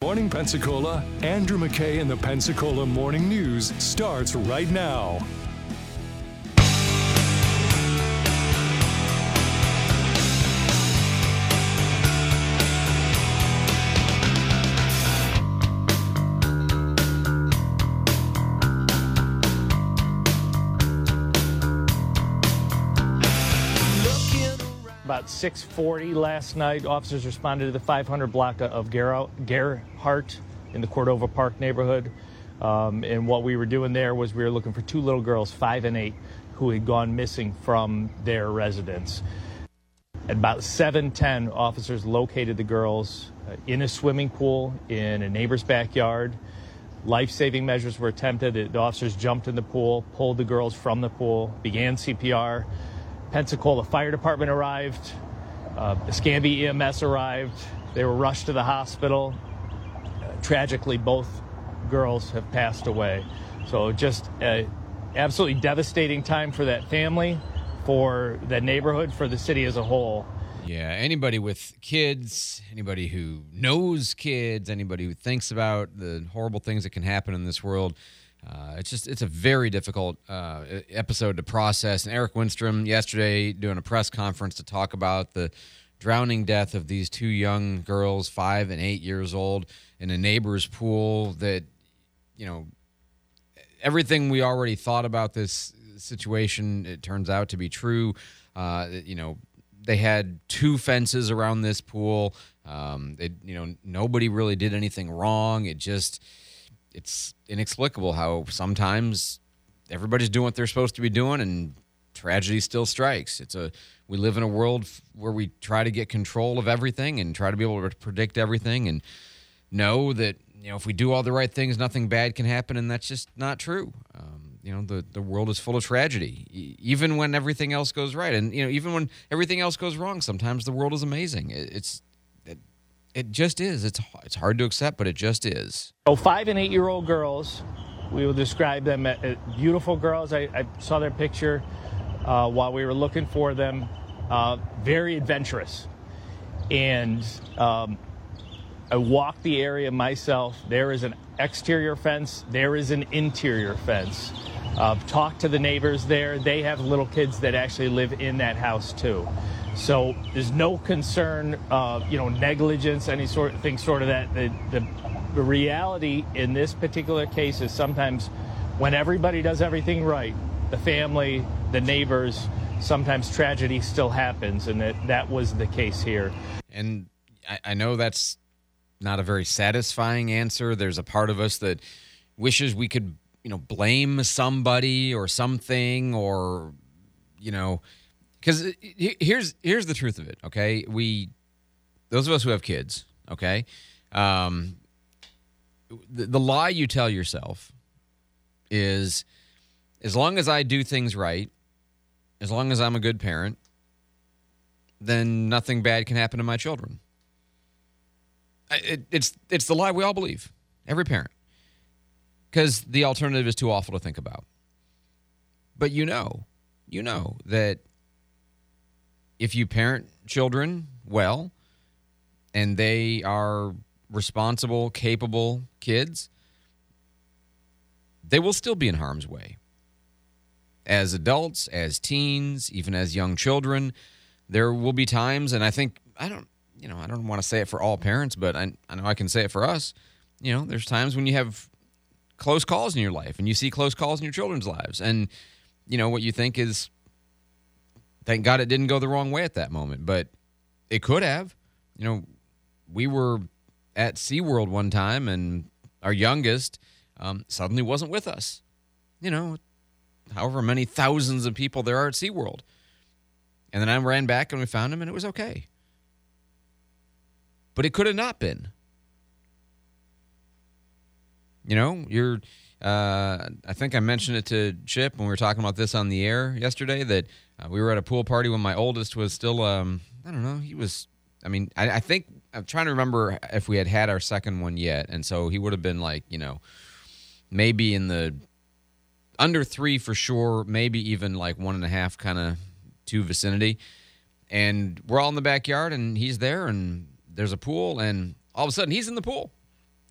Morning Pensacola. Andrew McKay and the Pensacola Morning News starts right now. About 6:40 last night, officers responded to the 500 block of Gerhardt in the Cordova Park neighborhood. And what we were doing there was we were looking for two little girls, 5 and 8, who had gone missing from their residence. At about 7:10, officers located the girls in a swimming pool in a neighbor's backyard. Life-saving measures were attempted. The officers jumped in the pool, pulled the girls from the pool, began CPR. Pensacola Fire Department arrived. Escambia EMS arrived. They were rushed to the hospital. Tragically, both girls have passed away. So just an absolutely devastating time for that family, for the neighborhood, for the city as a whole. Yeah, anybody with kids, anybody who knows kids, anybody who thinks about the horrible things that can happen in this world, it's a very difficult episode to process. And Eric Winstrom yesterday doing a press conference to talk about the drowning death of these two young girls, 5 and 8 years old, in a neighbor's pool. That, you know, everything we already thought about this situation, it turns out to be true. You know, they had 2 fences around this pool. Nobody really did anything wrong. It's inexplicable how sometimes everybody's doing what they're supposed to be doing and tragedy still strikes. We live in a world where we try to get control of everything and try to be able to predict everything and know that, you know, if we do all the right things, nothing bad can happen, and that's just not true. The world is full of tragedy, even when everything else goes right. And, you know, even when everything else goes wrong, sometimes the world is amazing. It just is. It's hard to accept, but it just is. 5 and 8-year-old girls, we will describe them as beautiful girls. I saw their picture while we were looking for them. Very adventurous. And I walked the area myself. There is an exterior fence. There is an interior fence. Talked to the neighbors there. They have little kids that actually live in that house too. So there's no concern of, negligence, any sort of thing, sort of that. The reality in this particular case is sometimes when everybody does everything right, the family, the neighbors, sometimes tragedy still happens, and that was the case here. And I know that's not a very satisfying answer. There's a part of us that wishes we could, blame somebody or something, or, because here's the truth of it, okay? Those of us who have kids, okay, the lie you tell yourself is, as long as I do things right, as long as I'm a good parent, then nothing bad can happen to my children. It's the lie we all believe, every parent, because the alternative is too awful to think about. But you know that if you parent children well and they are responsible, capable kids, they will still be in harm's way. As adults, as teens, even as young children, there will be times, and I don't want to say it for all parents, but I know I can say it for us. There's times when you have close calls in your life and you see close calls in your children's lives. And, what you think is, thank God it didn't go the wrong way at that moment, but it could have. We were at SeaWorld one time and our youngest suddenly wasn't with us. However many thousands of people there are at SeaWorld. And then I ran back and we found him and it was okay. But it could have not been. I think I mentioned it to Chip when we were talking about this on the air yesterday, that we were at a pool party when my oldest was still, I think, I'm trying to remember if we had our second one yet. And so he would have been like, maybe in the under 3 for sure, maybe even like 1.5, kind of 2 vicinity. And we're all in the backyard and he's there and there's a pool and all of a sudden he's in the pool.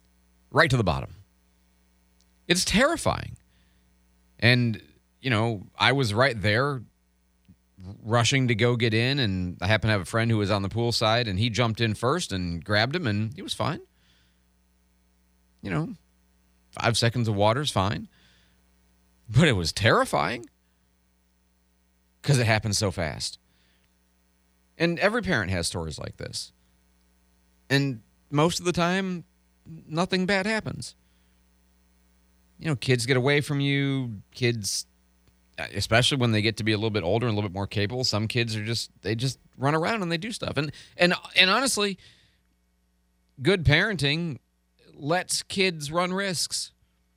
right to the bottom. It's terrifying. And, you know, I was right there rushing to go get in, and I happened to have a friend who was on the pool side, and he jumped in first and grabbed him, and he was fine. You know, 5 seconds of water is fine. But it was terrifying because it happened so fast. And every parent has stories like this. And most of the time, nothing bad happens. You know, kids get away from you. Kids, especially when they get to be a little bit older and a little bit more capable, some kids are they just run around and they do stuff. And honestly, good parenting lets kids run risks.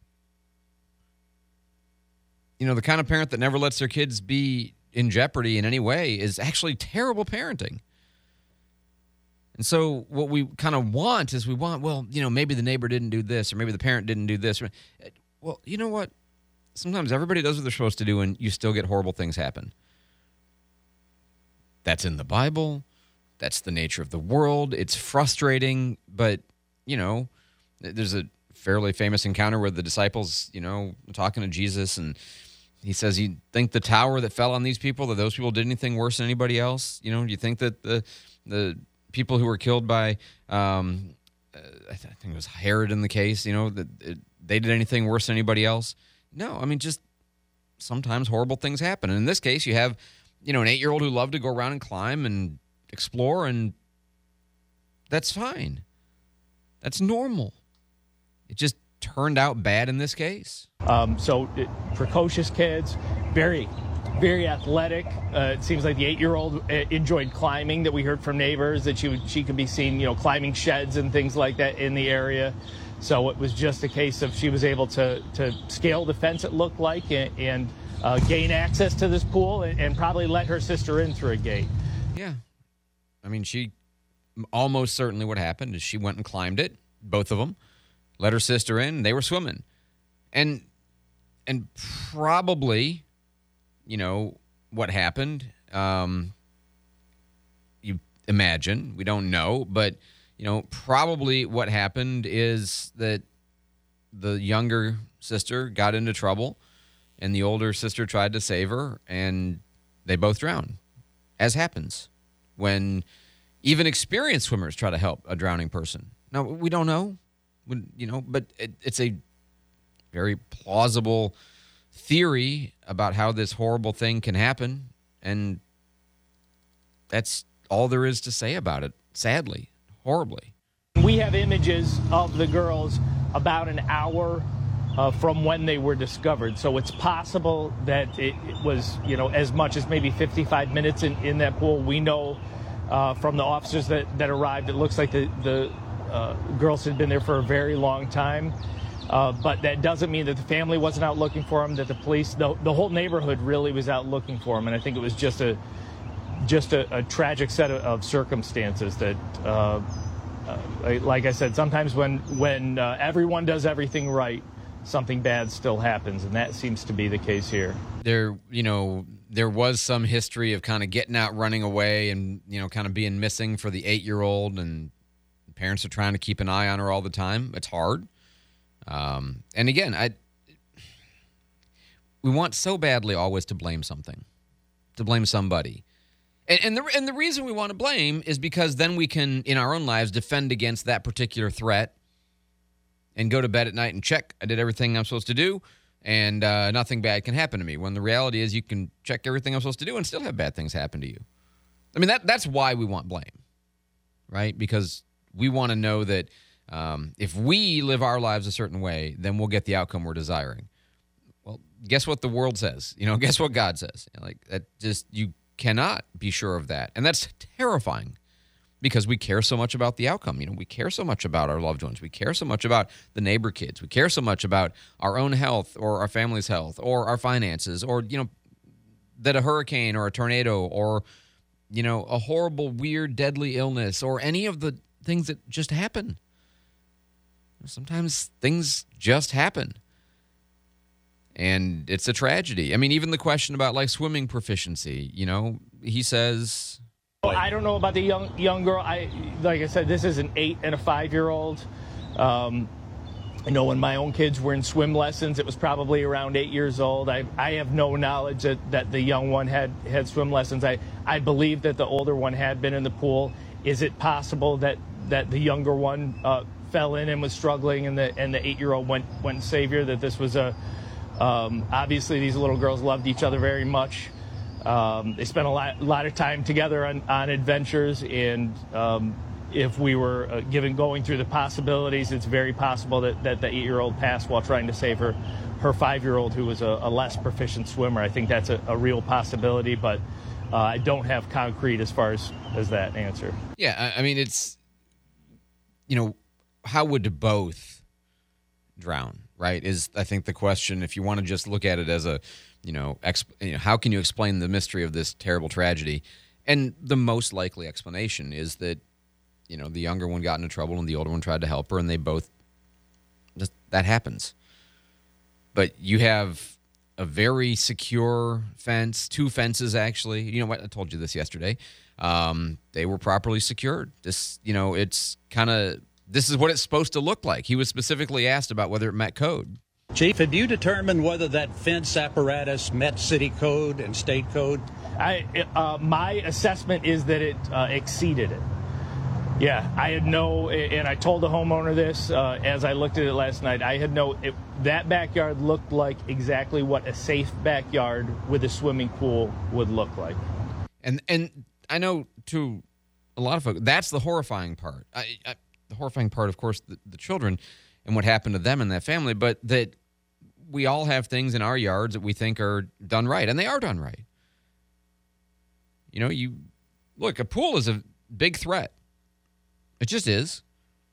You know, the kind of parent that never lets their kids be in jeopardy in any way is actually terrible parenting. And so what we kind of want is well, you know, maybe the neighbor didn't do this, or maybe the parent didn't do this. Well, you know what? Sometimes everybody does what they're supposed to do, and you still get horrible things happen. That's in the Bible. That's the nature of the world. It's frustrating, but, you know, there's a fairly famous encounter where the disciples, you know, talking to Jesus, and he says, you think the tower that fell on these people, that those people did anything worse than anybody else? You know, do you think that the people who were killed by, I think it was Herod in the case, you know, that they did anything worse than anybody else? No, I mean, just sometimes horrible things happen. And in this case, you have, you know, an 8-year-old who loved to go around and climb and explore, and that's fine. That's normal. It just turned out bad in this case. Precocious kids, very, very athletic. It seems like the 8-year-old enjoyed climbing, that we heard from neighbors, that she could be seen, you know, climbing sheds and things like that in the area. So it was just a case of she was able to scale the fence, it looked like, and gain access to this pool and probably let her sister in through a gate. Yeah. I mean, she almost certainly what happened is she went and climbed it, both of them, let her sister in, they were swimming. And probably, you know, what happened, you imagine, we don't know, but, you know, probably what happened is that the younger sister got into trouble and the older sister tried to save her, and they both drowned, as happens when even experienced swimmers try to help a drowning person. Now, we don't know, you know, but it's a very plausible theory about how this horrible thing can happen, and that's all there is to say about it, sadly, horribly. We have images of the girls about an hour from when they were discovered, so it's possible that it was, you know, as much as maybe 55 minutes in that pool. We know from the officers that arrived, it looks like the girls had been there for a very long time. But that doesn't mean that the family wasn't out looking for them, that the police, the whole neighborhood really was out looking for them. And I think it was just a tragic set of circumstances that, like I said, sometimes when everyone does everything right, something bad still happens. And that seems to be the case here. There was some history of kind of getting out, running away, and, you know, kind of being missing for the 8-year-old, and parents are trying to keep an eye on her all the time. It's hard. And again, we want so badly always to blame something, to blame somebody. And the reason we want to blame is because then we can, in our own lives, defend against that particular threat and go to bed at night and check, I did everything I'm supposed to do, and nothing bad can happen to me. When the reality is you can check everything I'm supposed to do and still have bad things happen to you. I mean, that's why we want blame, right? Because we want to know that if we live our lives a certain way, then we'll get the outcome we're desiring. Well, guess what the world says? You know, guess what God says? Like, that just, you cannot be sure of that. And that's terrifying because we care so much about the outcome. You know, we care so much about our loved ones. We care so much about the neighbor kids. We care so much about our own health or our family's health or our finances, or, you know, that a hurricane or a tornado or, you know, a horrible, weird, deadly illness or any of the things that just happen. Sometimes things just happen. And it's a tragedy. I mean, even the question about, like, swimming proficiency, you know, he says, I don't know about the young girl. Like I said, this is an 8 and a 5-year-old. I know when my own kids were in swim lessons, it was probably around 8 years old. I have no knowledge that the young one had swim lessons. I believe that the older one had been in the pool. Is it possible that the younger one fell in and was struggling, and the 8-year-old went savior? That this was obviously these little girls loved each other very much. They spent a lot of time together on adventures, and if we were going through the possibilities, it's very possible that the 8-year-old passed while trying to save her 5-year-old, who was a less proficient swimmer. I think that's a real possibility, but I don't have concrete as far as that answer. Yeah, I mean, it's, how would both drown, right, is, I think, the question. If you want to just look at it as a, how can you explain the mystery of this terrible tragedy? And the most likely explanation is that, the younger one got into trouble and the older one tried to help her, and they both, that happens. But you have a very secure fence, 2 fences actually. You know what? I told you this yesterday. They were properly secured. This, it's kind of, this is what it's supposed to look like. He was specifically asked about whether it met code. Chief, have you determined whether that fence apparatus met city code and state code? My assessment is that it exceeded it. Yeah, I had and I told the homeowner this as I looked at it last night. I had that backyard looked like exactly what a safe backyard with a swimming pool would look like. And I know, to a lot of folks, that's the horrifying part. The horrifying part, of course, the children and what happened to them and that family, but that we all have things in our yards that we think are done right, and they are done right. Look, a pool is a big threat. It just is.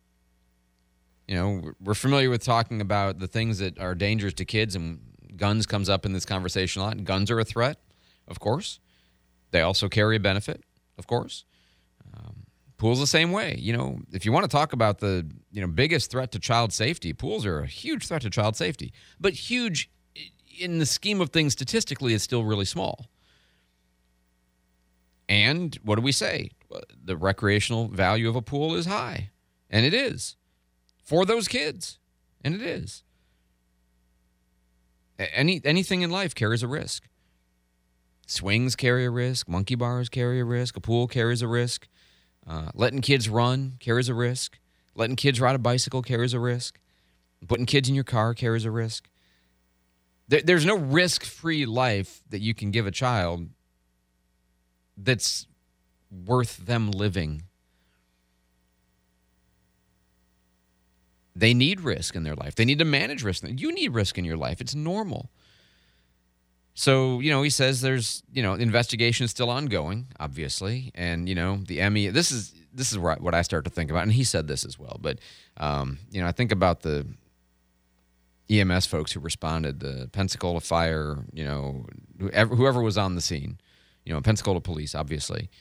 We're familiar with talking about the things that are dangerous to kids, and guns comes up in this conversation a lot. Guns are a threat, of course. They also carry a benefit, of course. Pools the same way. If you want to talk about the biggest threat to child safety, pools are a huge threat to child safety. But huge in the scheme of things statistically is still really small. And what do we say? The recreational value of a pool is high. And it is. For those kids. And it is. Anything in life carries a risk. Swings carry a risk. Monkey bars carry a risk. A pool carries a risk. Letting kids run carries a risk. Letting kids ride a bicycle carries a risk. Putting kids in your car carries a risk. There's no risk-free life that you can give a child that's worth them living. They need risk in their life. They need to manage risk. You need risk in your life. It's normal. So, he says there's, investigation is still ongoing, obviously. And, the ME, this is what I start to think about. And he said this as well. But, I think about the EMS folks who responded, the Pensacola fire, whoever was on the scene, Pensacola police, obviously.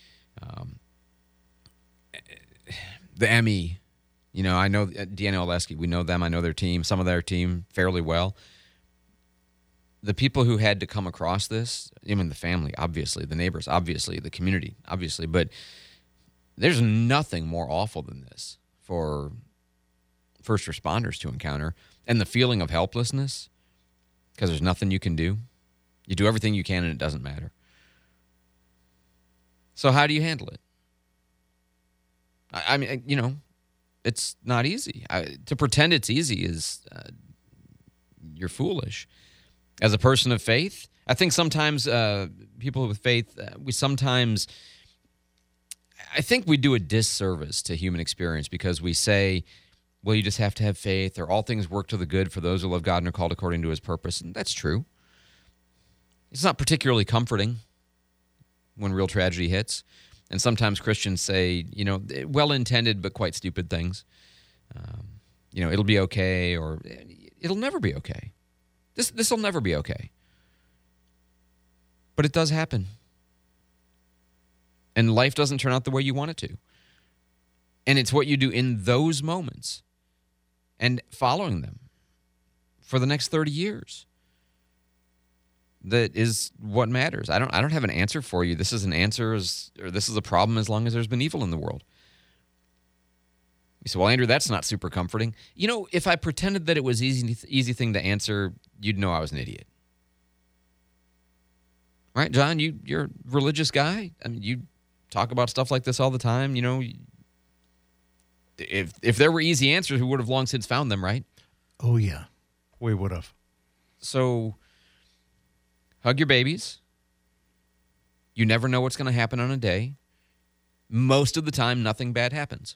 The ME, I know Deanna Oleski, we know them. I know their team, some of their team fairly well. The people who had to come across this, the family, obviously, the neighbors, obviously, the community, obviously, but there's nothing more awful than this for first responders to encounter, and the feeling of helplessness because there's nothing you can do. You do everything you can and it doesn't matter. So how do you handle it? I mean, it's not easy. To pretend it's easy is you're foolish. As a person of faith, I think sometimes people with faith, I think we do a disservice to human experience because we say, well, you just have to have faith, or all things work to the good for those who love God and are called according to his purpose. And that's true. It's not particularly comforting when real tragedy hits. And sometimes Christians say, well-intended but quite stupid things. It'll be okay, or it'll never be okay. This will never be okay. But it does happen. And life doesn't turn out the way you want it to. And it's what you do in those moments and following them for the next 30 years that is what matters. I don't have an answer for you. This is an answer, or this is a problem as long as there's been evil in the world. You say, well, Andrew, that's not super comforting. You know, if I pretended that it was easy thing to answer, you'd know I was an idiot. Right, John, you're a religious guy. I mean, you talk about stuff like this all the time. You know, if there were easy answers, we would have long since found them, right? Oh, yeah. We would have. So hug your babies. You never know what's going to happen on a day. Most of the time, nothing bad happens.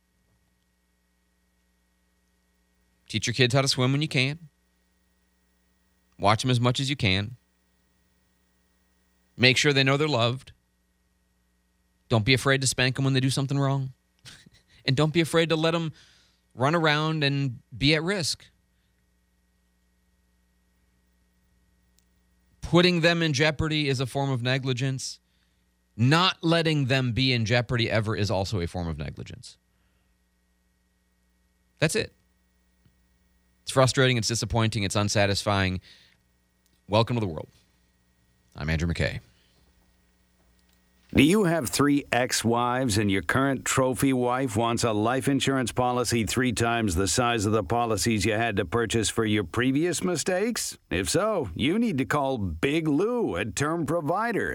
Teach your kids how to swim when you can. Watch them as much as you can. Make sure they know they're loved. Don't be afraid to spank them when they do something wrong. And don't be afraid to let them run around and be at risk. Putting them in jeopardy is a form of negligence. Not letting them be in jeopardy ever is also a form of negligence. That's it. It's frustrating, it's disappointing, it's unsatisfying. Welcome to the world. I'm Andrew McKay. Do you have 3 ex-wives and your current trophy wife wants a life insurance policy 3 times the size of the policies you had to purchase for your previous mistakes? If so, you need to call Big Lou at Term Provider,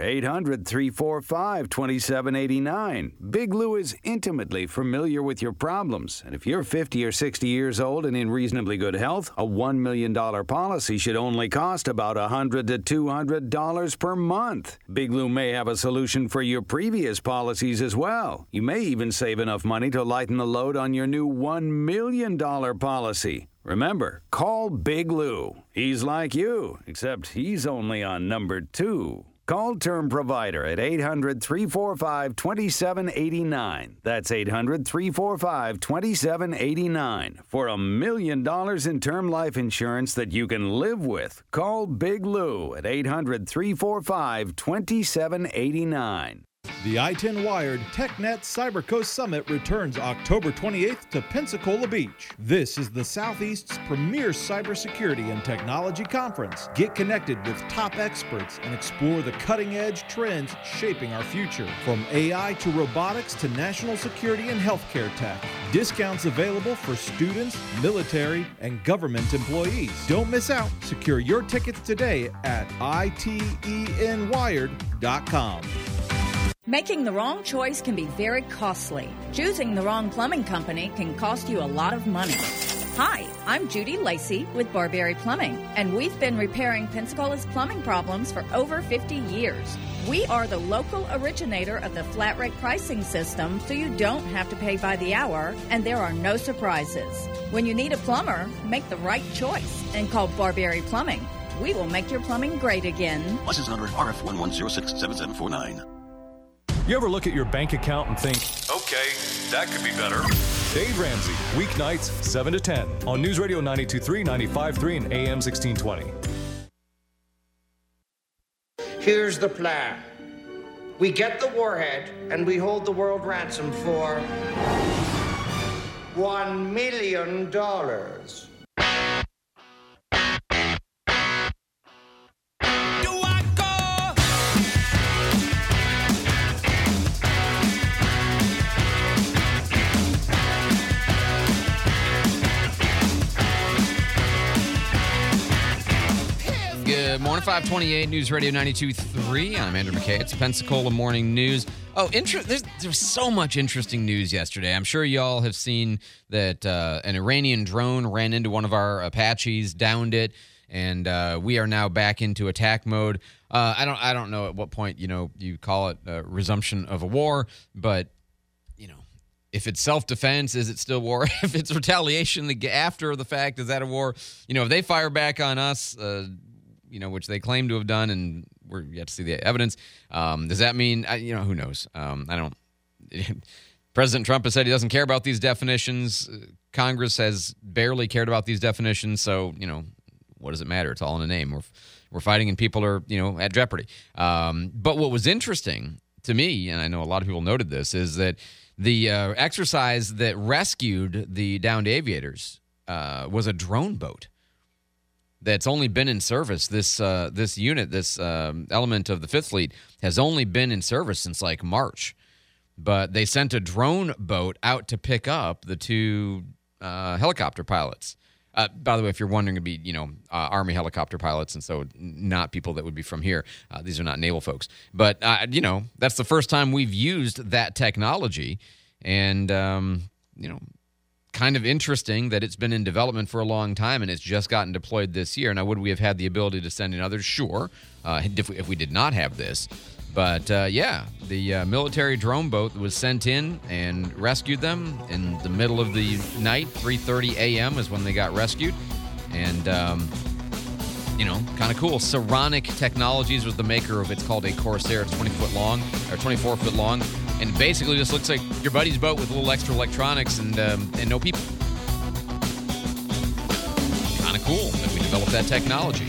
800-345-2789. Big Lou is intimately familiar with your problems, and if you're 50 or 60 years old and in reasonably good health, a $1 million policy should only cost about $100 to $200 per month. Big Lou may have a solution for your previous policies as well. You may even save enough money to lighten the load on your new $1 million policy. Remember, call Big Lou. He's like you, except he's only on number 2. Call Term Provider at 800-345-2789. That's 800-345-2789. For $1 million in term life insurance that you can live with, call Big Lou at 800-345-2789. The I-10 Wired TechNet CyberCoast Summit returns October 28th to Pensacola Beach. This is the Southeast's premier cybersecurity and technology conference. Get connected with top experts and explore the cutting-edge trends shaping our future. From AI to robotics to national security and healthcare tech. Discounts available for students, military, and government employees. Don't miss out. Secure your tickets today at itenwired.com. Making the wrong choice can be very costly. Choosing the wrong plumbing company can cost you a lot of money. Hi, I'm Judy Lacey with Barberry Plumbing, and we've been repairing Pensacola's plumbing problems for over 50 years. We are the local originator of the flat rate pricing system, so you don't have to pay by the hour, and there are no surprises. When you need a plumber, make the right choice and call Barberry Plumbing. We will make your plumbing great again. License number RF 11067749. You ever look at your bank account and think, okay, that could be better? Dave Ramsey, weeknights 7 to 10 on News Radio 92.3, 95.3, and AM 1620. Here's the plan. We get the warhead and we hold the world ransom for $1 million. Good morning, 528 News Radio 92.3. I'm Andrew McKay. It's Pensacola Morning News. Oh, there's so much interesting news yesterday. I'm sure y'all have seen that an Iranian drone ran into one of our Apaches, downed it, and we are now back into attack mode. I don't know at what point you call it resumption of a war, but if it's self-defense, is it still war? If it's retaliation after the fact, is that a war? If they fire back on us, which they claim to have done, and we're yet to see the evidence. Does that mean, who knows? President Trump has said he doesn't care about these definitions. Congress has barely cared about these definitions. So, what does it matter? It's all in a name. We're fighting and people are, at jeopardy. But what was interesting to me, and I know a lot of people noted this, is that the exercise that rescued the downed aviators was a drone boat that's only been in service. This unit, this element of the Fifth Fleet, has only been in service since like March. but they sent a drone boat out to pick up the two helicopter pilots. By the way, if you're wondering, it'd be, Army helicopter pilots, and so not people that would be from here. These are not naval folks. But, that's the first time we've used that technology. And, kind of interesting that it's been in development for a long time and it's just gotten deployed this year. Now, would we have had the ability to send in others? Sure, if we did not have this. But, the military drone boat was sent in and rescued them in the middle of the night. 3:30 a.m. is when they got rescued. And, kind of cool. Saronic Technologies was the maker of it's called a Corsair. It's 20-foot long, or 24-foot long. And basically just looks like your buddy's boat with a little extra electronics and no people. Kind of cool that we developed that technology.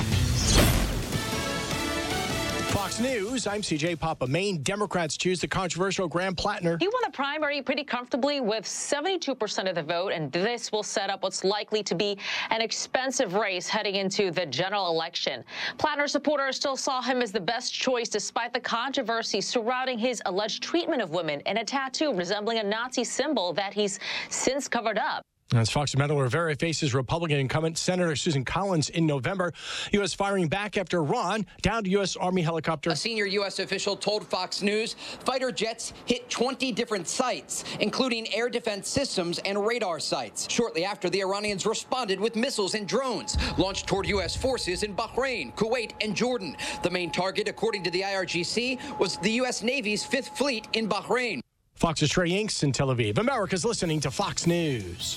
Fox News, I'm CJ Papa. Maine Democrats choose the controversial Graham Plattner. He won the primary pretty comfortably with 72% of the vote, and this will set up what's likely to be an expensive race heading into the general election. Plattner supporters still saw him as the best choice despite the controversy surrounding his alleged treatment of women and a tattoo resembling a Nazi symbol that he's since covered up. As Fox Metal Rivera faces Republican incumbent Senator Susan Collins in November, U.S. firing back after Iran downed U.S. Army helicopter. A senior U.S. official told Fox News fighter jets hit 20 different sites, including air defense systems and radar sites. Shortly after, the Iranians responded with missiles and drones launched toward U.S. forces in Bahrain, Kuwait, and Jordan. The main target, according to the IRGC, was the U.S. Navy's Fifth Fleet in Bahrain. Fox's Trey Inks in Tel Aviv. America's listening to Fox News.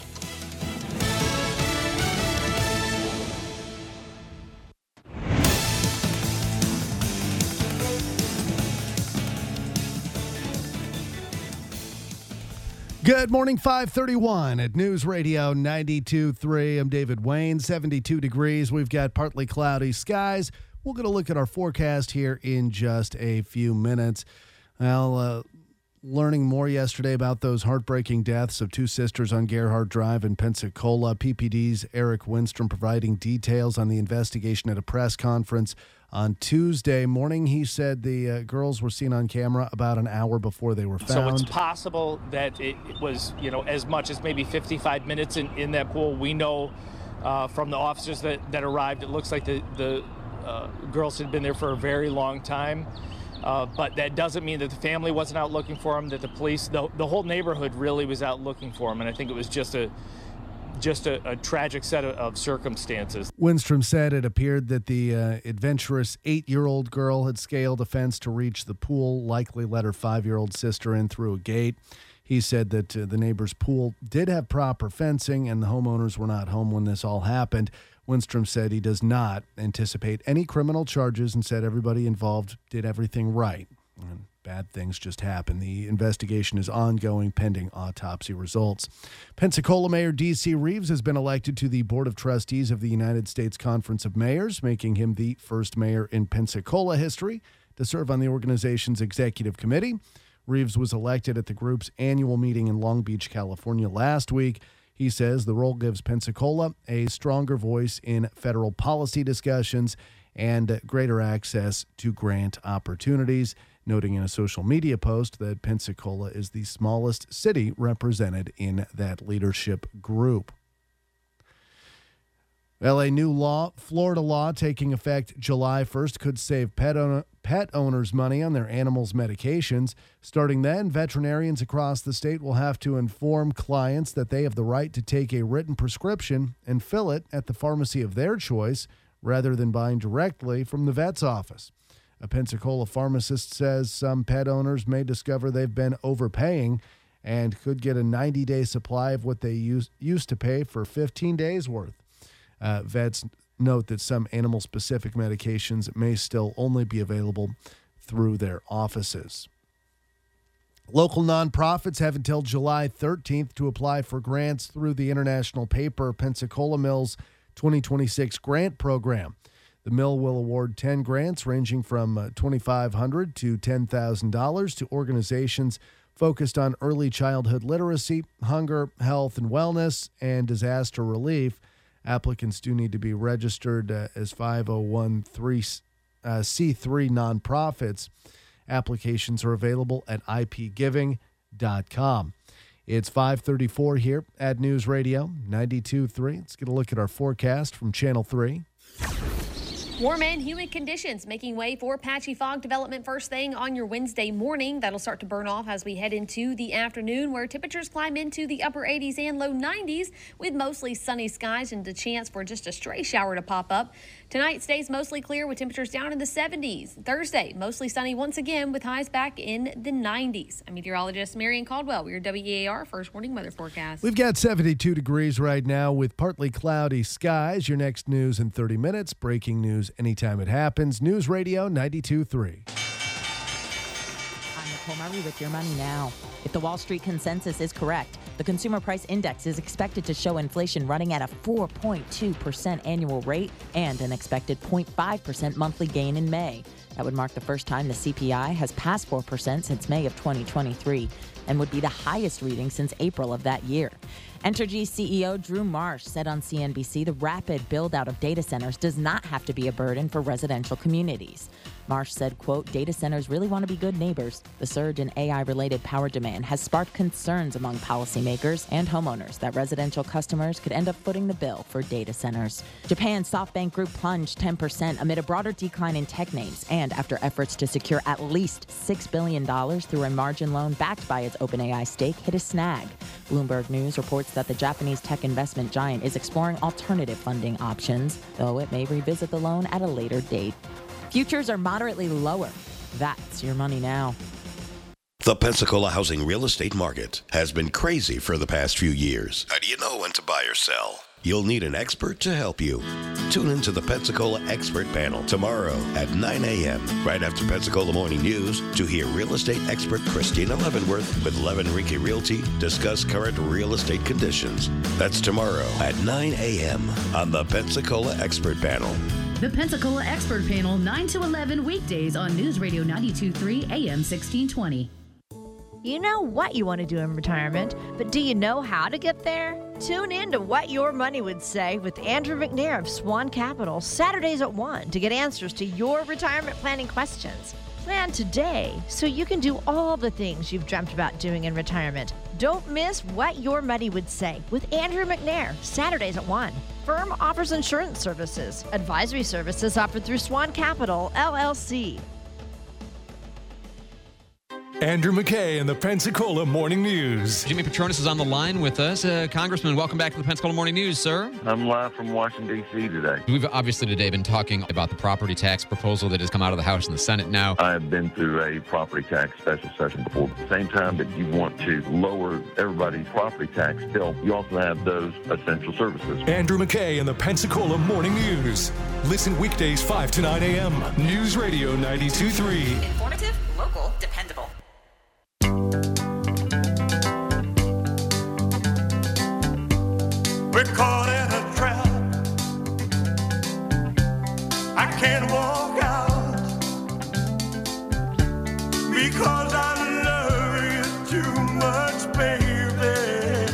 Good morning, 531 at News Radio 92.3. I'm David Wayne, 72 degrees. We've got partly cloudy skies. We're going to look at our forecast here in just a few minutes. Well, learning more yesterday about those heartbreaking deaths of two sisters on Gerhardt Drive in Pensacola. PPD's Eric Winstrom providing details on the investigation at a press conference on Tuesday morning. He said the girls were seen on camera about an hour before they were found. So it's possible that it was, as much as maybe 55 minutes in that pool. We know from the officers that arrived, it looks like the girls had been there for a very long time. But that doesn't mean that the family wasn't out looking for them, that the police, the whole neighborhood really was out looking for them. And I think it was just a tragic set of circumstances. Winstrom said it appeared that the adventurous 8-year-old girl had scaled a fence to reach the pool, likely let her 5-year-old sister in through a gate. He said that the neighbor's pool did have proper fencing and the homeowners were not home when this all happened. Winstrom said he does not anticipate any criminal charges and said everybody involved did everything right. And bad things just happen. The investigation is ongoing pending autopsy results. Pensacola Mayor D.C. Reeves has been elected to the Board of Trustees of the United States Conference of Mayors, making him the first mayor in Pensacola history to serve on the organization's executive committee. Reeves was elected at the group's annual meeting in Long Beach, California last week. He says the role gives Pensacola a stronger voice in federal policy discussions and greater access to grant opportunities, noting in a social media post that Pensacola is the smallest city represented in that leadership group. Well, a new Florida law taking effect July 1st could save pet owners money on their animals' medications. Starting then, veterinarians across the state will have to inform clients that they have the right to take a written prescription and fill it at the pharmacy of their choice rather than buying directly from the vet's office. A Pensacola pharmacist says some pet owners may discover they've been overpaying and could get a 90-day supply of what they used to pay for 15 days' worth. Vets note that some animal-specific medications may still only be available through their offices. Local nonprofits have until July 13th to apply for grants through the International Paper Pensacola Mill's 2026 grant program. The mill will award 10 grants ranging from $2,500 to $10,000 to organizations focused on early childhood literacy, hunger, health and wellness, and disaster relief. Applicants do need to be registered as 501c3 nonprofits. Applications are available at IP Giving, news.com. It's 5:34 here at News Radio 92.3. Let's get a look at our forecast from Channel 3. Warm and humid conditions making way for patchy fog development first thing on your Wednesday morning. That'll start to burn off as we head into the afternoon, where temperatures climb into the upper 80s and low 90s with mostly sunny skies and the chance for just a stray shower to pop up. Tonight stays mostly clear with temperatures down in the 70s. Thursday, mostly sunny once again with highs back in the 90s. I'm meteorologist Marion Caldwell with your WEAR First Warning Weather Forecast. We've got 72 degrees right now with partly cloudy skies. Your next news in 30 minutes. Breaking news anytime it happens. News Radio 92.3. I'm Nicole Murray with your money now. If the Wall Street consensus is correct, the Consumer Price Index is expected to show inflation running at a 4.2% annual rate and an expected 0.5% monthly gain in May. That would mark the first time the CPI has passed 4% since May of 2023 and would be the highest reading since April of that year. Entergy CEO Drew Marsh said on CNBC the rapid build-out of data centers does not have to be a burden for residential communities. Marsh said, quote, data centers really want to be good neighbors. The surge in AI-related power demand has sparked concerns among policymakers and homeowners that residential customers could end up footing the bill for data centers. Japan's SoftBank Group plunged 10% amid a broader decline in tech names and after efforts to secure at least $6 billion through a margin loan backed by its OpenAI stake hit a snag. Bloomberg News reports that the Japanese tech investment giant is exploring alternative funding options, though it may revisit the loan at a later date. Futures are moderately lower. That's your money now. The Pensacola housing real estate market has been crazy for the past few years. How do you know when to buy or sell? You'll need an expert to help you. Tune into the Pensacola Expert Panel tomorrow at 9 a.m. right after Pensacola Morning News to hear real estate expert Christina Leavenworth with Leavenricky Realty discuss current real estate conditions. That's tomorrow at 9 a.m. on the Pensacola Expert Panel. The Pensacola Expert Panel, 9 to 11 weekdays on News Radio 92.3 AM 1620. You know what you want to do in retirement, but do you know how to get there? Tune in to What Your Money Would Say with Andrew McNair of Swan Capital, Saturdays at 1 to get answers to your retirement planning questions. Plan today so you can do all the things you've dreamt about doing in retirement. Don't miss What Your Money Would Say with Andrew McNair, Saturdays at 1. Firm offers insurance services. Advisory services offered through Swan Capital, LLC. Andrew McKay and the Pensacola Morning News. Jimmy Petronis is on the line with us. Congressman, welcome back to the Pensacola Morning News, sir. I'm live from Washington, D.C. today. We've obviously today been talking about the property tax proposal that has come out of the House and the Senate now. I've been through a property tax special session before. At the same time that you want to lower everybody's property tax bill, you also have those essential services. Andrew McKay and the Pensacola Morning News. Listen weekdays 5 to 9 a.m. News Radio 92.3. Informative, local, dependable. We're caught in a trap. I can't walk out because I love you too much, baby.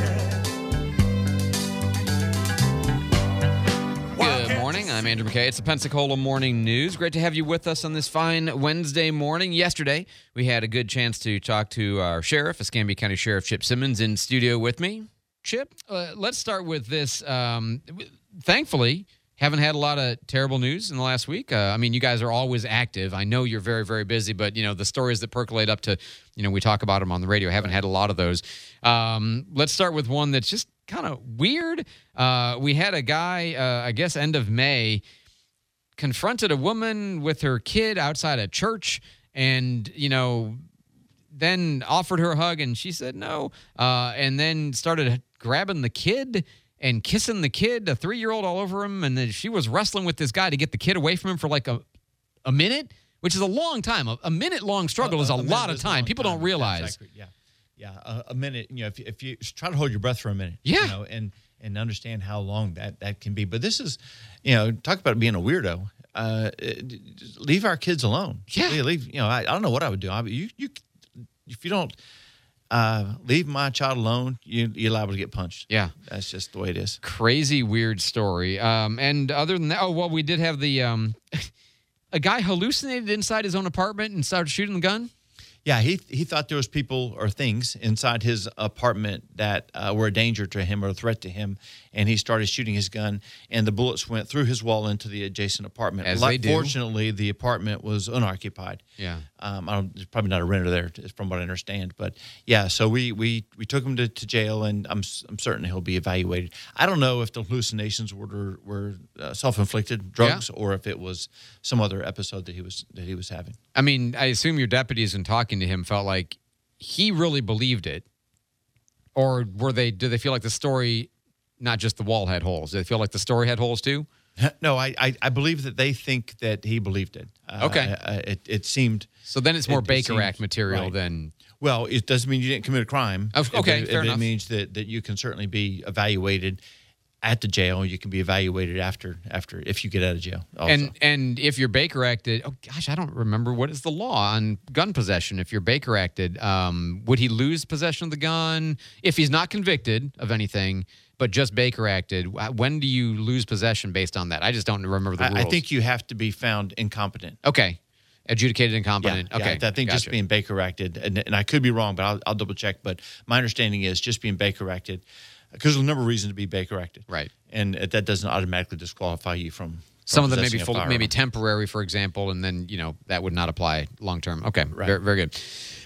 Good morning. I'm Andrew McKay. It's the Pensacola Morning News. Great to have you with us on this fine Wednesday morning. Yesterday, we had a good chance to talk to our sheriff, Escambia County Sheriff Chip Simmons, in studio with me. Chip, let's start with this. Thankfully, haven't had a lot of terrible news in the last week. I mean, you guys are always active. I know you're very, very busy, but, you know, the stories that percolate up to, you know, we talk about them on the radio. Haven't had a lot of those. Let's start with one that's just kind of weird. We had a guy, I guess, end of May, confronted a woman with her kid outside a church and, you know, then offered her a hug and she said no, and then started grabbing the kid and kissing the kid, a 3-year-old, all over him. And then she was wrestling with this guy to get the kid away from him for like a minute, which is a long time. A minute-long struggle is a lot of time. People don't realize. Yeah, a minute. You know, if you try to hold your breath for a minute, yeah, you know, and understand how long that can be. But this is, you know, talk about being a weirdo. Leave our kids alone. Yeah, leave. You know, I don't know what I would do. If you don't leave my child alone, you're liable to get punched. Yeah. That's just the way it is. Crazy, weird story. And other than that, we did have the a guy hallucinated inside his own apartment and started shooting the gun. Yeah, he thought there was people or things inside his apartment that were a danger to him or a threat to him, and he started shooting his gun, and the bullets went through his wall into the adjacent apartment. As they do. Fortunately, the apartment was unoccupied. Yeah. There's probably not a renter there, from what I understand. But, yeah, so we took him to jail, and I'm certain he'll be evaluated. I don't know if the hallucinations were self-inflicted drugs or if it was some other episode that he was having. I mean, I assume your deputies in talking to him felt like he really believed it, or did they feel like the story, not just the wall had holes? Did they feel like the story had holes too? No, I believe that they think that he believed it. Okay. It seemed. So then it's more Baker Act material than. Well, it doesn't mean you didn't commit a crime. Okay, fair enough. It means that you can certainly be evaluated at the jail. You can be evaluated after if you get out of jail. Also. And if you're Baker acted, oh gosh, I don't remember what is the law on gun possession. If you're Baker acted, would he lose possession of the gun if he's not convicted of anything, but just Baker acted? When do you lose possession based on that? I just don't remember the rules. I think you have to be found incompetent. Okay. Adjudicated incompetent. Yeah, okay. I think just being Baker acted, and I could be wrong, but I'll double check. But my understanding is just being Baker acted, because there's a number of reasons to be Baker acted. Right. And that doesn't automatically disqualify you from some of them possessing maybe temporary, for example, and then that would not apply long term. Okay, Right. Very, very good.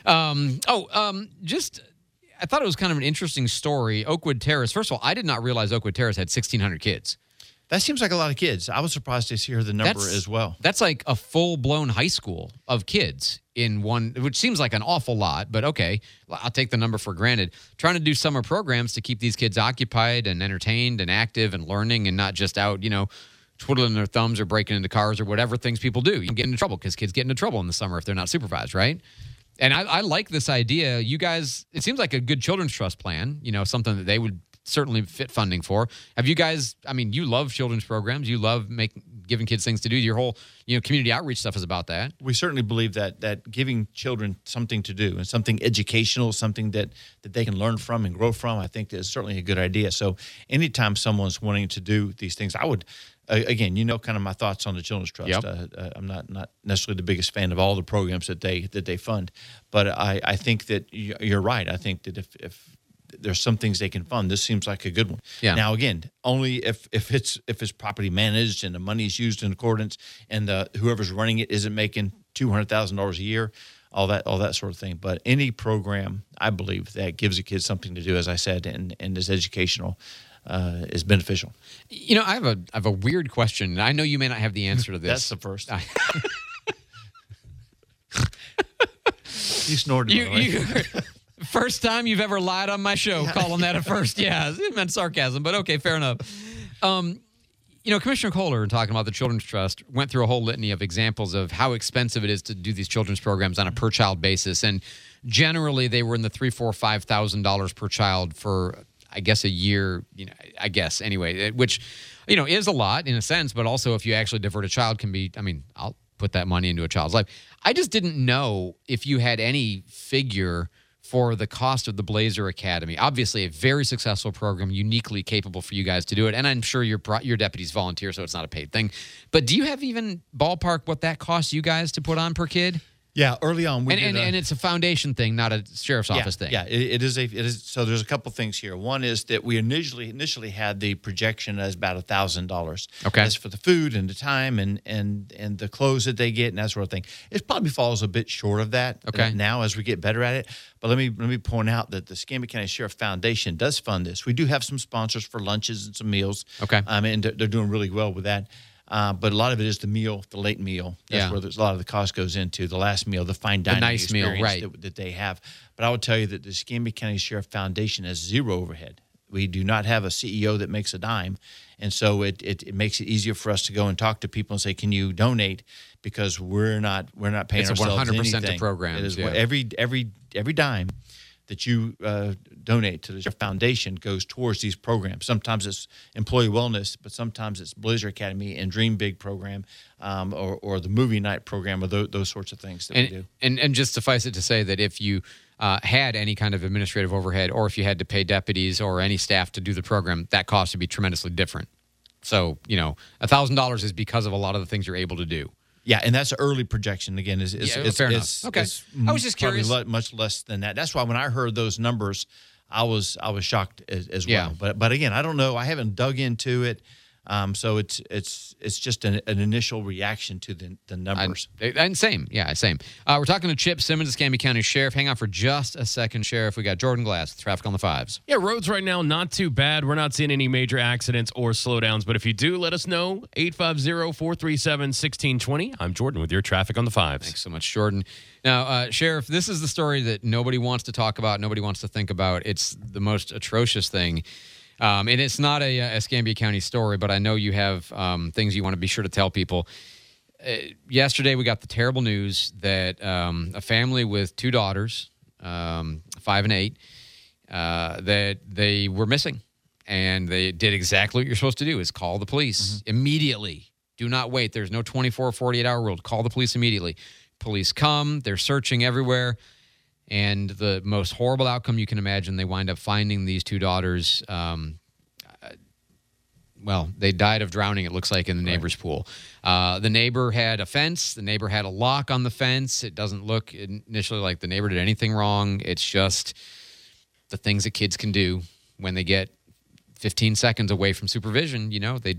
Just I thought it was kind of an interesting story. Oakwood Terrace. First of all, I did not realize Oakwood Terrace had 1,600 kids. That seems like a lot of kids. I was surprised to hear the number as well. That's like a full-blown high school of kids in one, which seems like an awful lot, but okay, I'll take the number for granted. Trying to do summer programs to keep these kids occupied and entertained and active and learning and not just out, twiddling their thumbs or breaking into cars or whatever things people do. You get into trouble because kids get into trouble in the summer if they're not supervised, right? And I like this idea. You guys, it seems like a good children's trust plan, something that they would certainly fit funding for. Have you guys, you love children's programs. You love giving kids things to do. Your whole, community outreach stuff is about that. We certainly believe that giving children something to do and something educational, something that they can learn from and grow from, I think is certainly a good idea. So anytime someone's wanting to do these things, I would, again, kind of my thoughts on the Children's Trust. Yep. I'm not necessarily the biggest fan of all the programs that they fund, but I think that you're right. I think that if there's some things they can fund, this seems like a good one. Yeah. Now, again, only if it's properly managed and the money is used in accordance, and whoever's running it isn't making $200,000 a year, all that sort of thing. But any program, I believe, that gives a kid something to do, as I said, and is educational, is beneficial. I have a weird question, and I know you may not have the answer to this. That's the first. You snorted. First time you've ever lied on my show, calling that a first. Yeah, it meant sarcasm, but okay, fair enough. Commissioner Kohler, in talking about the Children's Trust, went through a whole litany of examples of how expensive it is to do these children's programs on a per-child basis. And generally, they were in the $3,000, $4,000, $5,000 per child for, I guess, a year, anyway, which, is a lot in a sense, but also if you actually divert a child can be, I'll put that money into a child's life. I just didn't know if you had any figure for the cost of the Blazer Academy. Obviously, a very successful program, uniquely capable for you guys to do it. And I'm sure your deputies volunteer, so it's not a paid thing. But do you have even ballpark what that costs you guys to put on per kid? Yeah, early on and it's a foundation thing, not a sheriff's office thing. Yeah, it is. So there's a couple things here. One is that we initially had the projection as about $1,000. Okay, that's for the food and the time and the clothes that they get and that sort of thing. It probably falls a bit short of that. Okay, now as we get better at it. But let me point out that the Escambia County Sheriff Foundation does fund this. We do have some sponsors for lunches and some meals. Okay, and they're doing really well with that. But a lot of it is the late meal. That's where a lot of the cost goes into. The last meal, the fine dining nice experience meal, right. that they have. But I will tell you that the Escambia County Sheriff Foundation has zero overhead. We do not have a CEO that makes a dime. And so it makes it easier for us to go and talk to people and say, can you donate? Because we're not paying ourselves anything. It's 100% to programs. It is every dime that you donate to the foundation goes towards these programs. Sometimes it's employee wellness, but sometimes it's Blazer Academy and Dream Big program, or the movie night program, or those sorts of things that we do. And just suffice it to say that if you had any kind of administrative overhead, or if you had to pay deputies or any staff to do the program, that cost would be tremendously different. So, $1,000 is because of a lot of the things you're able to do. Yeah, and that's an early projection. Again, fair enough. Okay. I was just curious. Much less than that. That's why when I heard those numbers, I was shocked as Yeah. well. But again, I don't know. I haven't dug into it. So it's just an initial reaction to the numbers. And same. We're talking to Chip Simmons, Escambia County Sheriff. Hang on for just a second, Sheriff. We got Jordan Glass with Traffic on the Fives. Yeah, roads right now, not too bad. We're not seeing any major accidents or slowdowns. But if you do, let us know. 850-437-1620. I'm Jordan with your Traffic on the Fives. Thanks so much, Jordan. Now, Sheriff, this is the story that nobody wants to talk about, nobody wants to think about. It's the most atrocious thing. And it's not a Escambia County story, but I know you have things you want to be sure to tell people. Yesterday, we got the terrible news that a family with two daughters, 5 and 8, that they were missing. And they did exactly what you're supposed to do, is call the police immediately. Do not wait. There's no 24 or 48-hour rule. Call the police immediately. Police come. They're searching everywhere. And the most horrible outcome you can imagine, they wind up finding these two daughters. They died of drowning, it looks like, in the neighbor's pool. The neighbor had a fence. The neighbor had a lock on the fence. It doesn't look initially like the neighbor did anything wrong. It's just the things that kids can do when they get 15 seconds away from supervision.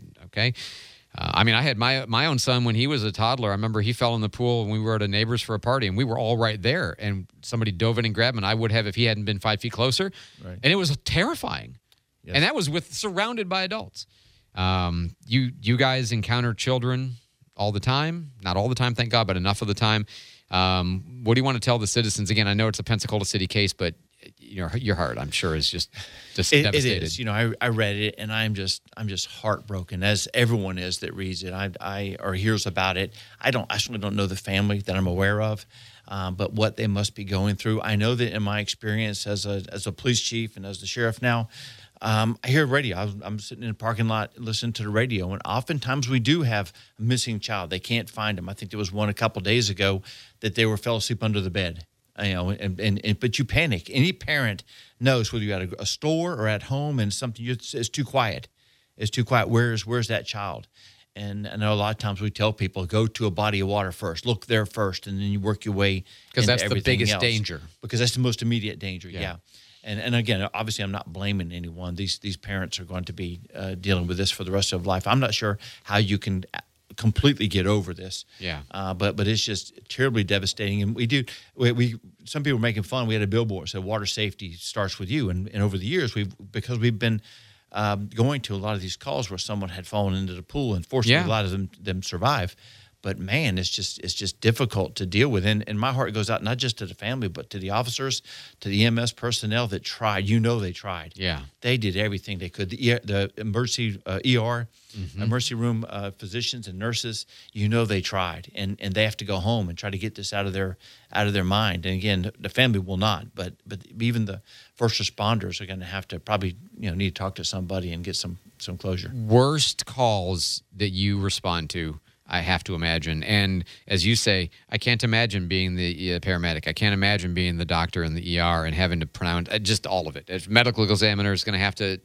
I had my own son when he was a toddler. I remember he fell in the pool when we were at a neighbor's for a party, and we were all right there. And somebody dove in and grabbed him, and I would have if he hadn't been 5 feet closer. Right. And it was terrifying. Yes. And that was surrounded by adults. You guys encounter children all the time. Not all the time, thank God, but enough of the time. What do you want to tell the citizens? Again, I know it's a Pensacola City case, but your heart, I'm sure, is just devastated. It is. I read it, and I'm just heartbroken, as everyone is that reads it. Or hears about it. I certainly don't know the family that I'm aware of, but what they must be going through. I know that in my experience as a police chief and as the sheriff now, I hear radio. I'm sitting in a parking lot listening to the radio, and oftentimes we do have a missing child. They can't find them. I think there was one a couple days ago that they fell asleep under the bed. But you panic. Any parent knows, whether you're at a store or at home and something it's too quiet. It's too quiet. Where's that child? And I know a lot of times we tell people, go to a body of water first, look there first, and then you work your way because that's the biggest else. danger. Because that's the most immediate danger. Yeah. And again, obviously, I'm not blaming anyone. These parents are going to be dealing with this for the rest of life. I'm not sure how you can completely get over this. Yeah. But it's just terribly devastating. And some people were making fun. We had a billboard that said water safety starts with you. And over the years, because we've been going to a lot of these calls where someone had fallen into the pool, and fortunately a lot of them survive. But man, it's just difficult to deal with. And my heart goes out not just to the family, but to the officers, to the EMS personnel that tried. They tried. Yeah. They did everything they could. The emergency ER, emergency room physicians and nurses, they tried. And they have to go home and try to get this out of their mind. And again, the family will not, but even the first responders are going to have to probably need to talk to somebody and get some closure. Worst calls that you respond to, I have to imagine. And as you say, I can't imagine being the paramedic. I can't imagine being the doctor in the ER and having to pronounce just all of it. As medical examiner is going to have to,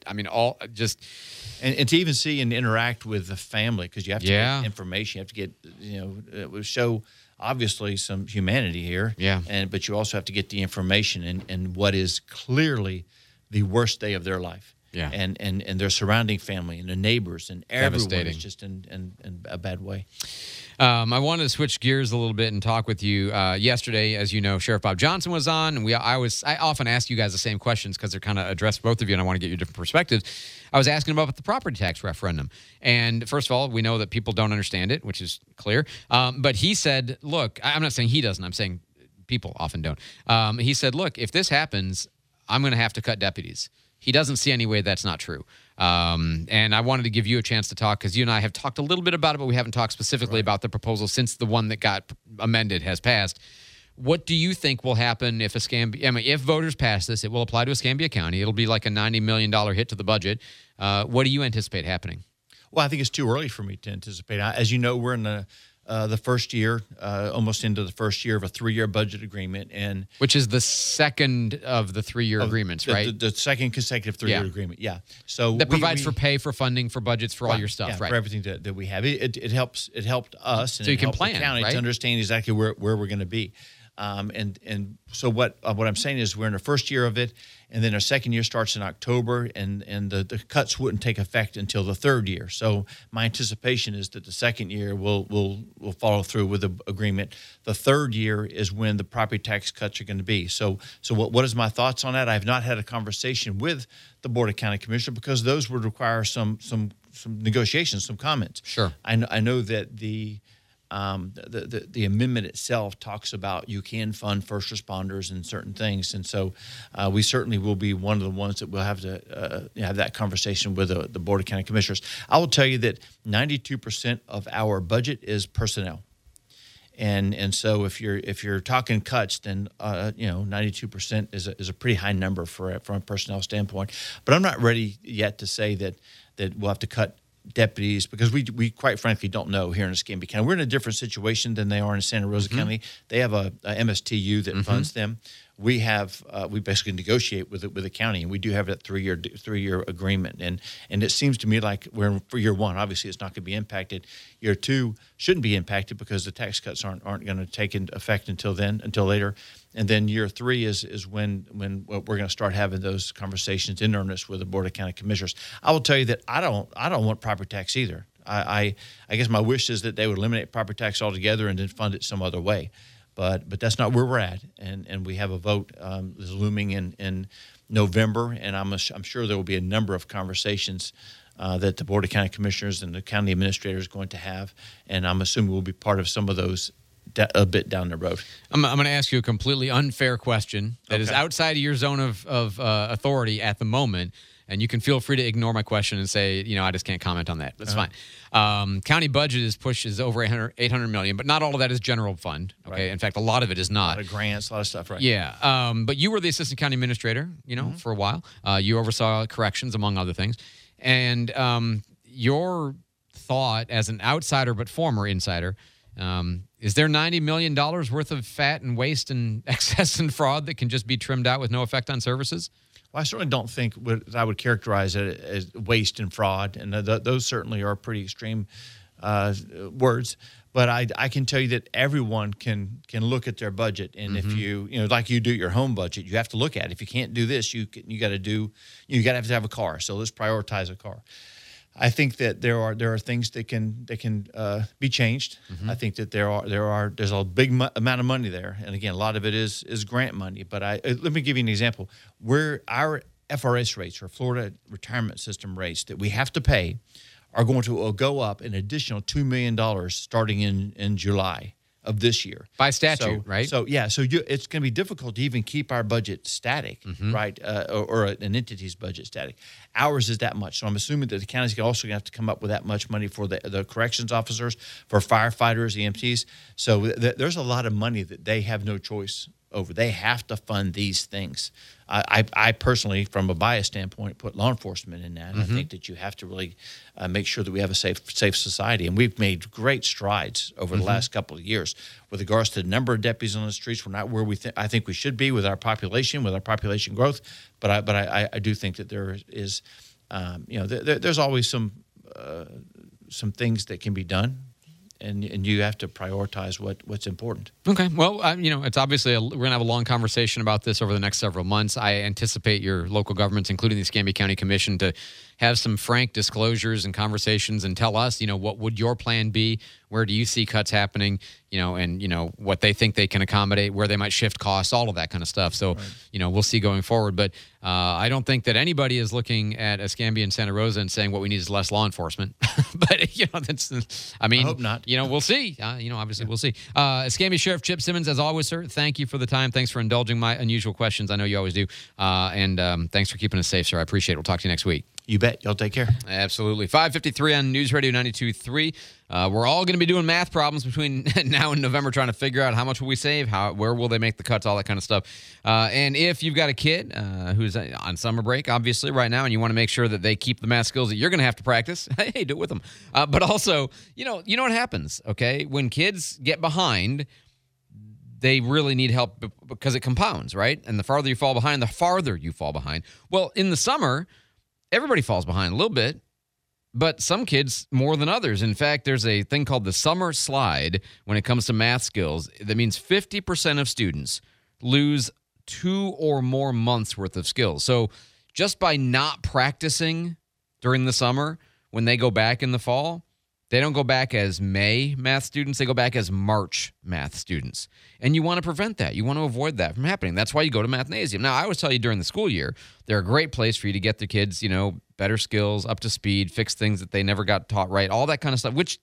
And to even see and interact with the family, because you have to get information. You have to get, it will show obviously some humanity here. Yeah. But you also have to get the information and what is clearly the worst day of their life. Yeah. And their surrounding family and the neighbors and everyone is just in a bad way. I wanted to switch gears a little bit and talk with you. Yesterday, as you know, Sheriff Bob Johnson was on, and I often ask you guys the same questions because they're kind of addressed both of you, and I want to get your different perspectives. I was asking about the property tax referendum, and first of all, we know that people don't understand it, which is clear. But he said, "Look, I'm not saying he doesn't. I'm saying people often don't." He said, "Look, if this happens, I'm going to have to cut deputies." He doesn't see any way that's not true. And I wanted to give you a chance to talk because you and I have talked a little bit about it, but we haven't talked specifically about the proposal since the one that got amended has passed. What do you think will happen if if voters pass this? It will apply to Escambia County. It'll be like a $90 million hit to the budget. What do you anticipate happening? Well, I think it's too early for me to anticipate. As you know, we're in a the first year, almost into the first year of a 3-year budget agreement, and which is the second of the 3-year agreements, right? The second consecutive 3-year agreement. Yeah. So that provides for pay, for funding, for budgets, for all your stuff, right? For everything that we have. It helps. It helped us, and so you it can helped plan, the county right? to understand exactly where we're going to be. And so what I'm saying is we're in the first year of it, and then our second year starts in October, and the cuts wouldn't take effect until the third year. So my anticipation is that the second year will follow through with the agreement. The third year is when the property tax cuts are going to be. So what is my thoughts on that? I have not had a conversation with the Board of County Commissioners because those would require some negotiations, some comments. Sure. I know that the amendment itself talks about you can fund first responders and certain things, and so we certainly will be one of the ones that will have to have that conversation with the Board of County Commissioners. I will tell you that 92% of our budget is personnel, and so if you're talking cuts, then 92% is a pretty high number from a personnel standpoint. But I'm not ready yet to say that we'll have to cut deputies because we quite frankly don't know here in Escambia County. We're in a different situation than they are in Santa Rosa County. They have a MSTU that funds them. We have we basically negotiate with the county, and we do have that 3-year agreement. And it seems to me like we're for year one. Obviously, it's not going to be impacted. Year two shouldn't be impacted because the tax cuts aren't going to take into effect until later. And then year three is when we're going to start having those conversations in earnest with the Board of County Commissioners. I will tell you that I don't want property tax either. I guess my wish is that they would eliminate property tax altogether and then fund it some other way. But that's not where we're at, and we have a vote that's looming in November, and I'm sure there will be a number of conversations that the Board of County Commissioners and the county administrator is going to have, and I'm assuming we'll be part of some of those a bit down the road. I'm going to ask you a completely unfair question that is outside of your zone of authority at the moment. And you can feel free to ignore my question and say, I just can't comment on that. That's fine. County budget is over $800 million, but not all of that is general fund. Okay, in fact, a lot of it is not. A lot of grants, a lot of stuff, right? Yeah. But you were the assistant county administrator, for a while. You oversaw corrections, among other things. And your thought as an outsider but former insider, is there $90 million worth of fat and waste and excess and fraud that can just be trimmed out with no effect on services? Well, I certainly don't think what I would characterize it as waste and fraud, and those certainly are pretty extreme words. But I can tell you that everyone can look at their budget, and if you like you do your home budget, you have to look at it. If you can't do this, you got to have a car. So let's prioritize a car. I think that there are things that can be changed. I think that there's a big amount of money there, and again, a lot of it is grant money. But let me give you an example. Our FRS rates, or Florida Retirement System rates, that we have to pay, are going to go up an additional $2 million starting in July of this year by statute, right? So it's going to be difficult to even keep our budget static, right, or an entity's budget static. Ours is that much, so I'm assuming that the county's also going to have to come up with that much money for the corrections officers, for firefighters, EMTs. So there's a lot of money that they have no choice over. They have to fund these things. I personally, from a bias standpoint, put law enforcement in that. I think that you have to really make sure that we have a safe society. And we've made great strides over the last couple of years with regards to the number of deputies on the streets. We're not where I think we should be with our population growth. But I do think that there is, there's always some things that can be done. And you have to prioritize what's important. Okay. Well, it's obviously we're going to have a long conversation about this over the next several months. I anticipate your local governments, including the Escambia County Commission, to have some frank disclosures and conversations and tell us, what would your plan be? Where do you see cuts happening? And what they think they can accommodate, where they might shift costs, all of that kind of stuff. So, we'll see going forward. But I don't think that anybody is looking at Escambia and Santa Rosa and saying what we need is less law enforcement. But, I hope not. We'll see. Obviously we'll see. Escambia Sheriff Chip Simmons, as always, sir, thank you for the time. Thanks for indulging my unusual questions. I know you always do. And thanks for keeping us safe, sir. I appreciate it. We'll talk to you next week. You bet. Y'all take care. Absolutely. 5:53 on News Radio 92.3. We're all going to be doing math problems between now and November, trying to figure out how much will we save, where will they make the cuts, all that kind of stuff. And if you've got a kid who's on summer break, obviously, right now, and you want to make sure that they keep the math skills that you're going to have to practice, hey, do it with them. But also, you know what happens, okay? When kids get behind, they really need help because it compounds, right? And the farther you fall behind, the farther you fall behind. Well, in the summer, everybody falls behind a little bit, but some kids more than others. In fact, there's a thing called the summer slide when it comes to math skills. That means 50% of students lose 2 or more months worth of skills. So just by not practicing during the summer, when they go back in the fall, they don't go back as May math students. They go back as March math students. And you want to prevent that. You want to avoid that from happening. That's why you go to Mathnasium. Now, I always tell you during the school year, they're a great place for you to get the kids, better skills, up to speed, fix things that they never got taught right, all that kind of stuff, which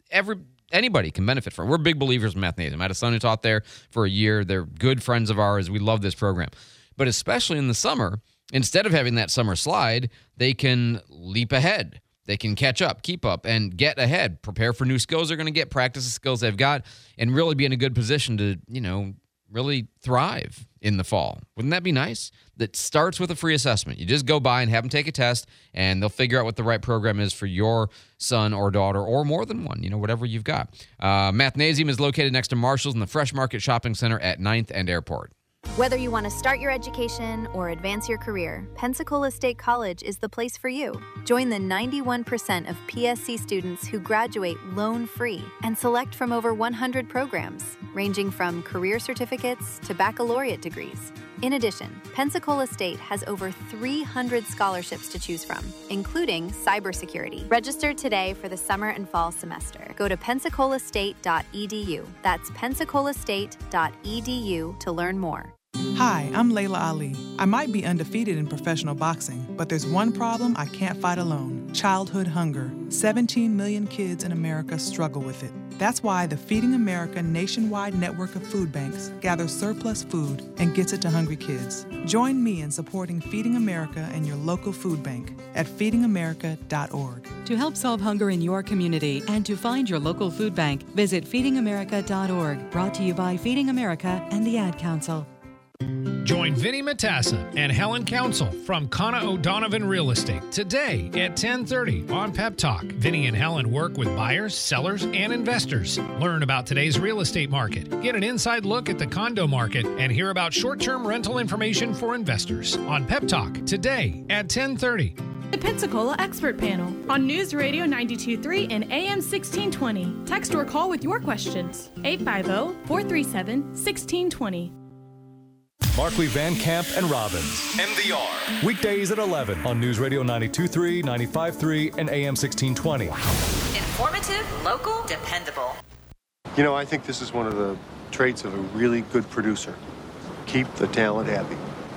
anybody can benefit from. We're big believers in Mathnasium. I had a son who taught there for a year. They're good friends of ours. We love this program. But especially in the summer, instead of having that summer slide, they can leap ahead. They can catch up, keep up, and get ahead. Prepare for new skills they're going to get, practice the skills they've got, and really be in a good position to, really thrive in the fall. Wouldn't that be nice? That starts with a free assessment. You just go by and have them take a test, and they'll figure out what the right program is for your son or daughter, or more than one, whatever you've got. Mathnasium is located next to Marshall's in the Fresh Market Shopping Center at 9th and Airport. Whether you want to start your education or advance your career, Pensacola State College is the place for you. Join the 91% of PSC students who graduate loan-free and select from over 100 programs, ranging from career certificates to baccalaureate degrees. In addition, Pensacola State has over 300 scholarships to choose from, including cybersecurity. Register today for the summer and fall semester. Go to pensacolaState.edu. That's pensacolaState.edu to learn more. Hi, I'm Layla Ali. I might be undefeated in professional boxing, but there's one problem I can't fight alone: childhood hunger. 17 million kids in America struggle with it. That's why the Feeding America nationwide network of food banks gathers surplus food and gets it to hungry kids. Join me in supporting Feeding America and your local food bank at feedingamerica.org. To help solve hunger in your community and to find your local food bank, visit feedingamerica.org. Brought to you by Feeding America and the Ad Council. Join Vinny Matassa and Helen Council from Kana O'Donovan Real Estate today at 10:30 on Pep Talk. Vinny and Helen work with buyers, sellers, and investors. Learn about today's real estate market, get an inside look at the condo market, and hear about short-term rental information for investors on Pep Talk today at 10:30. The Pensacola Expert Panel on News Radio 92.3 and AM 1620. Text or call with your questions. 850-437-1620. Markley, Van Camp, and Robbins. MVR. Weekdays at 11 on News Radio 92.3, 95.3, and AM 1620. Informative, local, dependable. I think this is one of the traits of a really good producer. Keep the talent happy.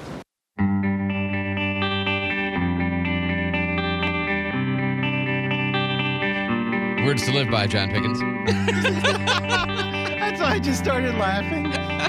Words to live by, John Pickens. That's why I just started laughing.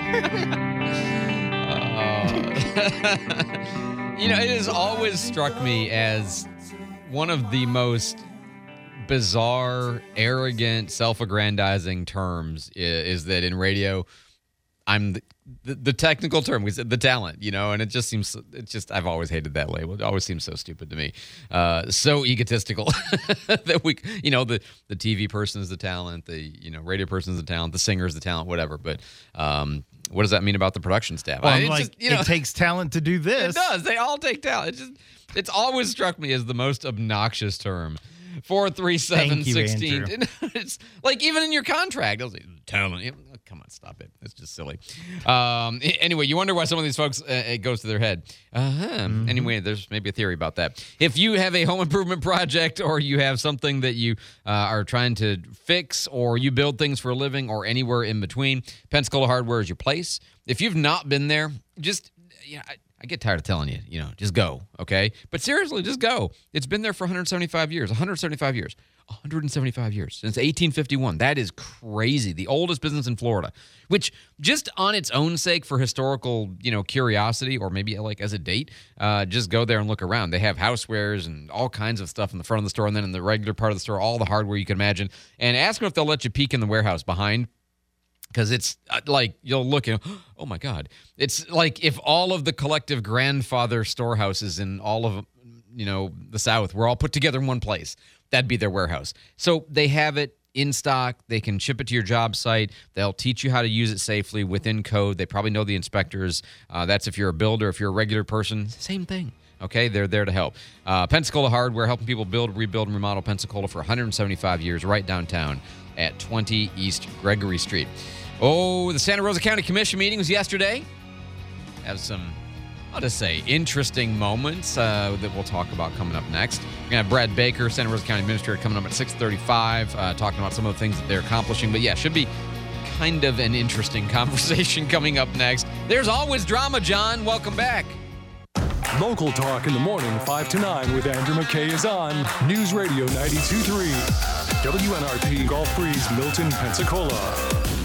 It has always struck me as one of the most bizarre, arrogant, self-aggrandizing terms is that in radio, I'm the technical term, we said the talent, and it just seems, I've always hated that label. It always seems so stupid to me. So egotistical that we, the TV person is the talent, the, radio person is the talent, the singer is the talent, whatever. But what does that mean about the production staff? Well, it takes talent to do this. It does. They all take talent. It's always struck me as the most obnoxious term. 437-16. It's like even in your contract, it'll say talent. Come on, stop it. It's just silly. Anyway, you wonder why some of these folks, it goes to their head. Anyway, there's maybe a theory about that. If you have a home improvement project or you have something that you are trying to fix or you build things for a living or anywhere in between, Pensacola Hardware is your place. If you've not been there, just, I get tired of telling you, just go, okay? But seriously, just go. It's been there for 175 years. 175 years, since 1851. That is crazy. The oldest business in Florida, which just on its own sake for historical, curiosity, or maybe like as a date, just go there and look around. They have housewares and all kinds of stuff in the front of the store, and then in the regular part of the store, all the hardware you can imagine. And ask them if they'll let you peek in the warehouse behind. Because it's like you'll look and, oh my God. It's like if all of the collective grandfather storehouses in all of, the South were all put together in one place. That'd be their warehouse. So they have it in stock. They can ship it to your job site. They'll teach you how to use it safely within code. They probably know the inspectors. That's if you're a builder, if you're a regular person, same thing. Okay, they're there to help. Pensacola Hardware, helping people build, rebuild, and remodel Pensacola for 175 years, right downtown at 20 East Gregory Street. Oh, the Santa Rosa County Commission meeting was yesterday. Have some, I'll just say, interesting moments that we'll talk about coming up next. We're going to have Brad Baker, Santa Rosa County Administrator, coming up at 6:35, talking about some of the things that they're accomplishing. But yeah, should be kind of an interesting conversation coming up next. There's always drama, John. Welcome back. Local Talk in the morning, 5 to 9 with Andrew McKay is on News Radio 92.3. WNRP Gulf Breeze, Milton, Pensacola.